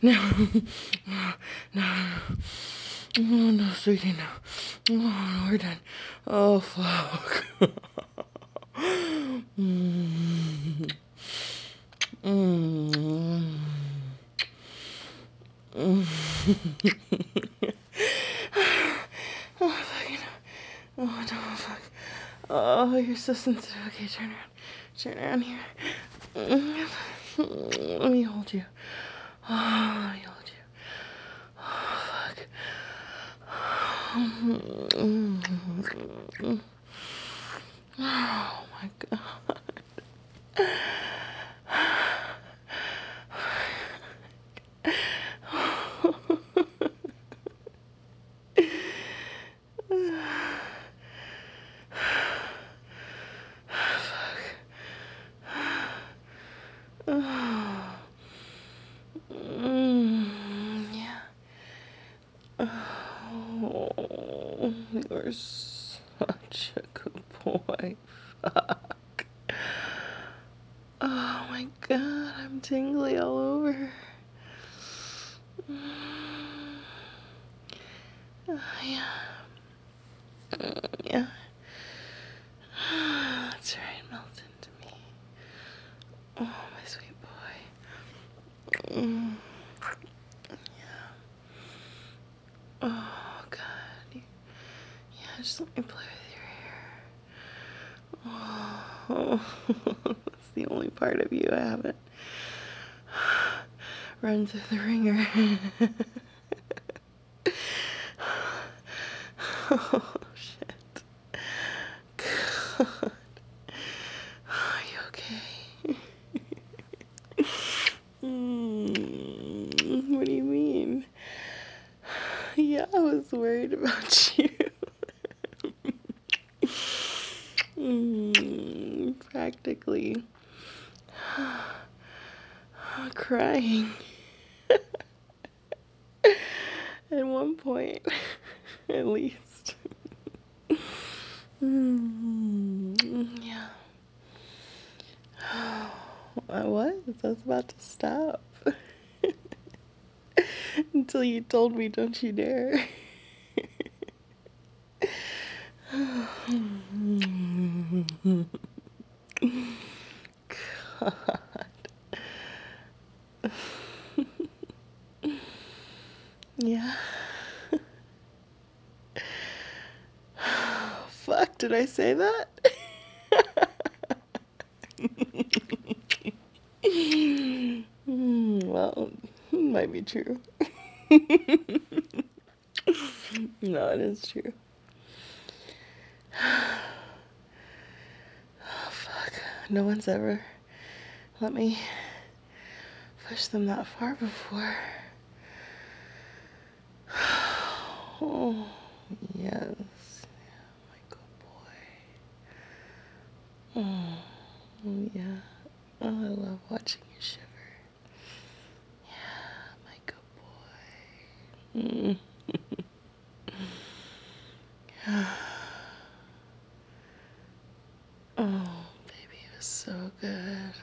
No. No. Oh, no, sweetie, no. Oh, no, we're done. Oh, fuck. mm. Mm. Mm. Oh, fucking. Oh, no, fuck. Oh, you're so sensitive. Okay, turn around. Turn around here. Let me hold you. Oh, let me hold you. Oh, fuck. Oh, my God. Yeah. Oh, you're such a good boy. Fuck. Oh my God, I'm tingly all over. Yeah. Yeah. That's right, melt into me. Oh, my sweet boy. Yeah. Oh, God. Yeah, just let me play with your hair. Oh, that's the only part of you I haven't run through the ringer. Oh, shit. God. Are you okay? What do you mean? Yeah, I was worried about you. Practically crying at one point, at least. Yeah. I was about to stop. Until you told me, don't you dare. God. Yeah. Fuck, did I say that? Well, might be true. No, it is true. Oh, fuck. No one's ever let me push them that far before. Oh, yes. My good boy. Oh, yeah. Oh, I love watching you shiver. Yeah, my good boy. Oh, baby, it was so good.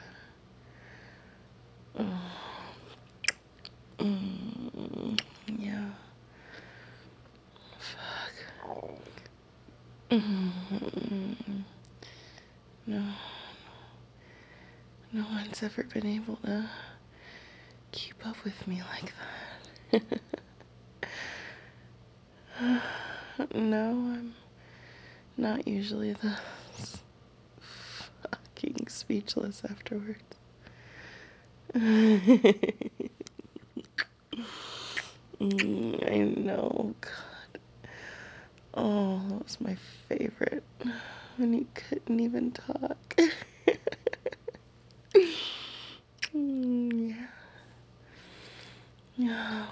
Oh, yeah. Fuck. No, no one's ever been able to keep up with me like that. No, I'm not usually this fucking speechless afterwards. I know, God. Oh, that was my favorite. When you couldn't even talk. Yeah. Yeah,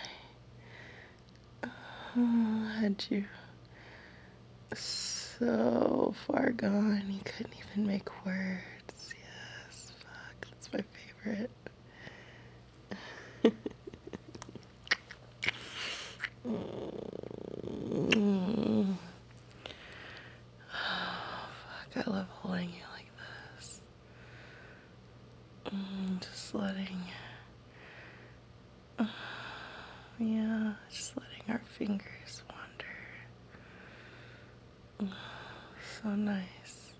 when I had you so far gone, you couldn't even make words. Yes, fuck, that's my favorite. Mm. Oh, fuck, I love holding you like this. Just letting Just letting our fingers wander. So nice.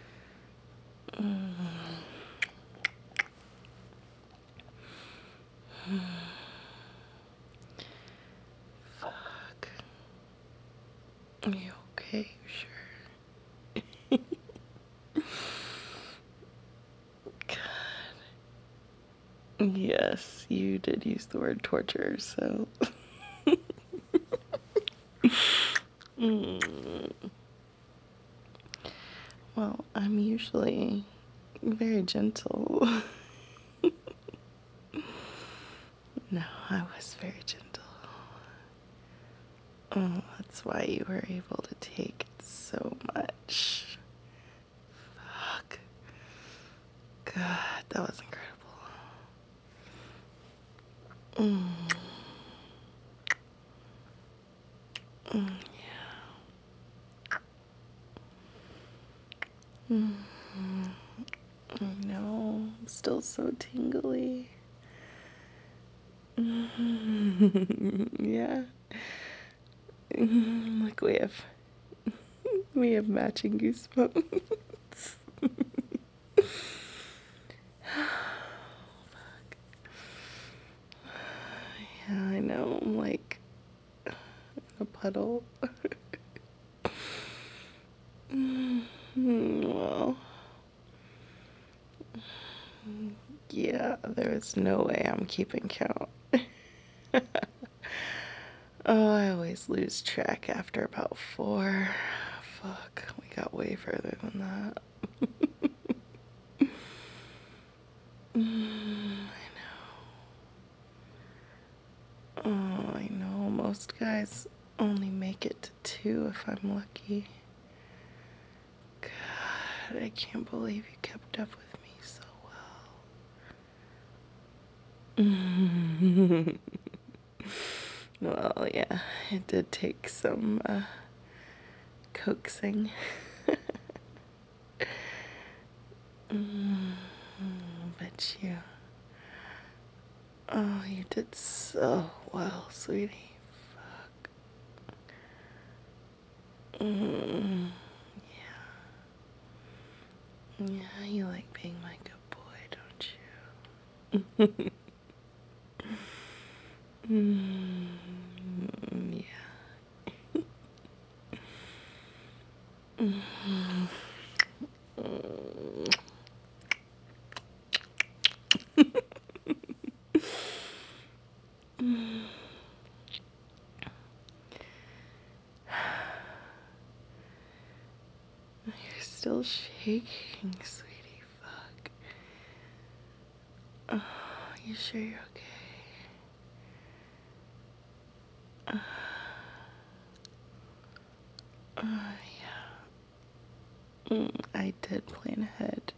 Fuck. Are you okay? Sure. God. Yes, you did use the word torture, so. Well, I'm usually very gentle. No, I was very gentle. Oh, that's why you were able to take it so much. Fuck. God, that was incredible. I know, I'm still so tingly. Yeah. Like we have matching goosebumps. Yeah, I know. I'm like in a puddle. Well, yeah, there is no way I'm keeping count. Oh, I always lose track after about 4. Fuck, we got way further than that. I know. Oh, I know. Most guys only make it to 2 if I'm lucky. God, I can't believe you kept up with me so well. Well, yeah, it did take some coaxing. But oh, you did so well, sweetie. Fuck. Yeah, you like being my good boy, don't you? Yeah. You're still shaking, sweetie. Fuck. Oh, you sure you're okay? Yeah. I did plan ahead.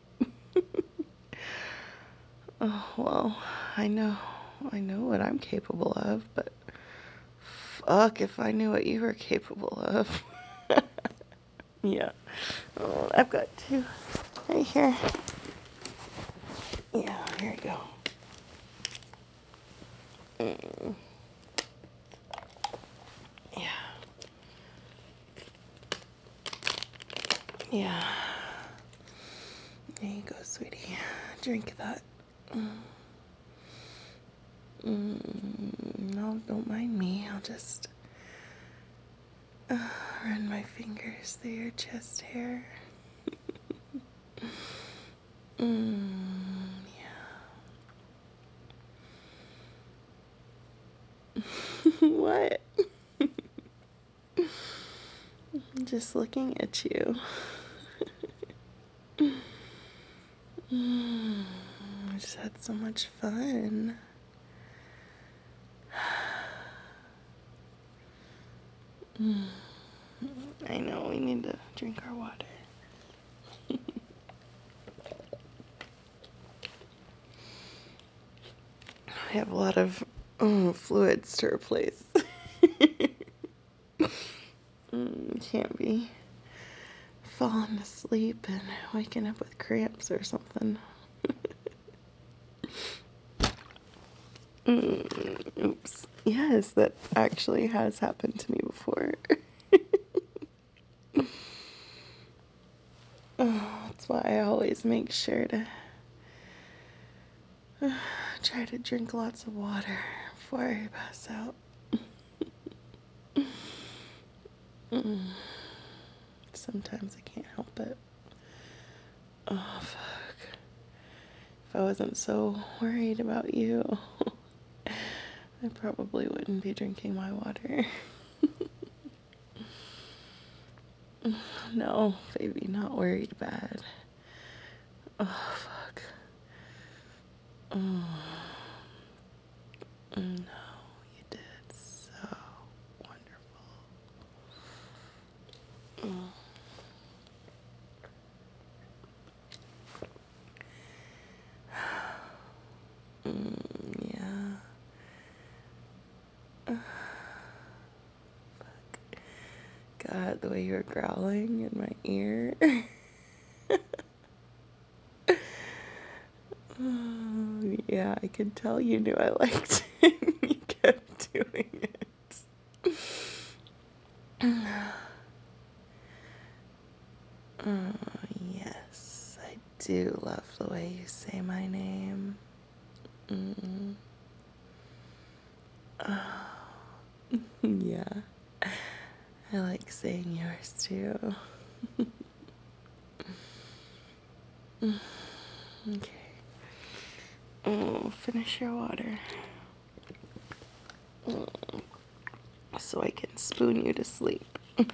Oh, well, I know what I'm capable of, but fuck if I knew what you were capable of. Yeah. Oh, I've got 2 right here. Yeah, here you go. Yeah. Yeah. There you go, sweetie. Drink that. No, don't mind me. I'll just run my fingers through your chest hair. Yeah. What? I'm just looking at you. I just had so much fun. I know, we need to drink our water. I have a lot of fluids to replace. Can't be falling asleep and waking up with cramps or something. Oops. Yes, that actually has happened to me before. That's why I always make sure to try to drink lots of water before I pass out. Sometimes I can't help it. Oh, fuck. If I wasn't so worried about you, I probably wouldn't be drinking my water. No, baby, not worried bad. Oh, fuck. Oh, no, you did so wonderful. Yeah. God, the way you were growling in my ear. Oh, yeah, I could tell you knew I liked it. You kept doing it. Oh, yes, I do love the way you say my name. Mm. Oh, yeah, I like saying yours too. Okay. Oh, finish your water. So I can spoon you to sleep.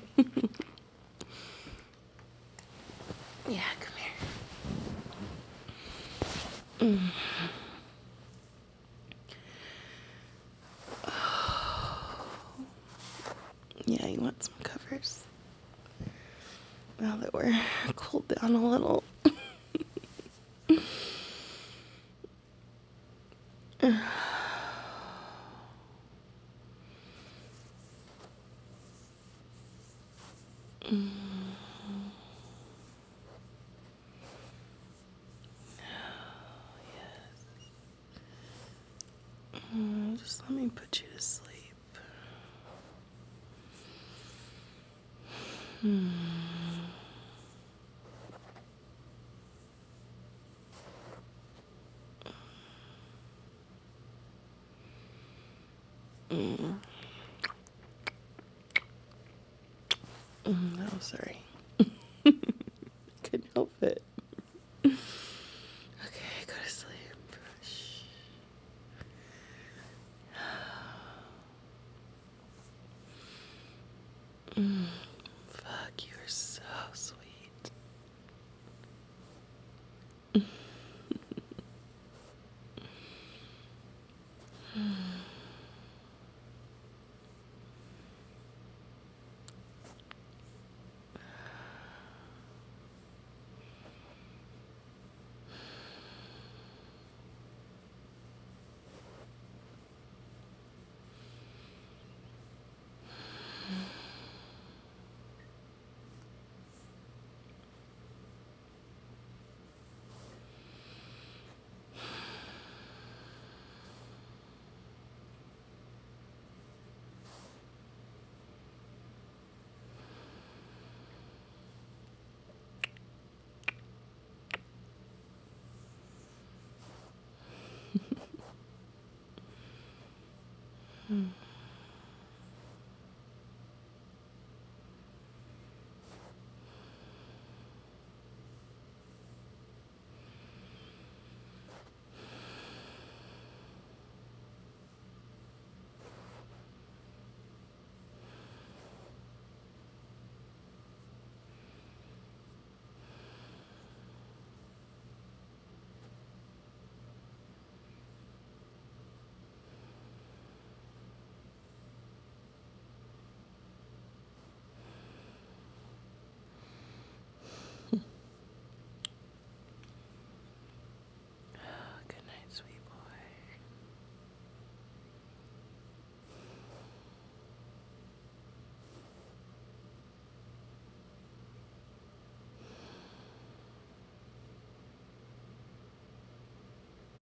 Yeah, come here. Yeah, you want some covers? Now that we're cooled down a little. Just let me put you to sleep. Oh, sorry. Couldn't help it. Okay, go to sleep. Shh. Fuck, you are so sweet.